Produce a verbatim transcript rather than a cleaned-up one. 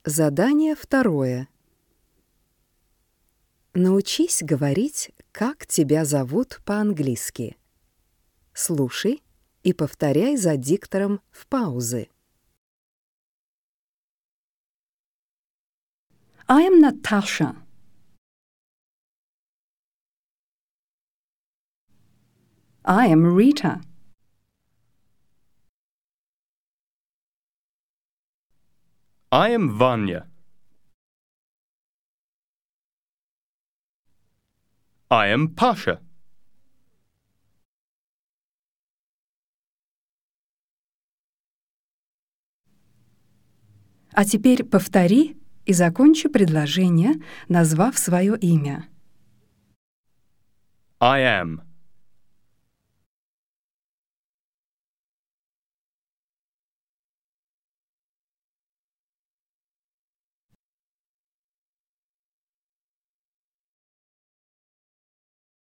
Задание второе. Научись говорить, как тебя зовут по-английски. Слушай и повторяй за диктором в паузы. I am Natasha. I am Rita. I am Vanya. I am Pasha. А теперь повтори и закончи предложение, назвав свое имя. I am.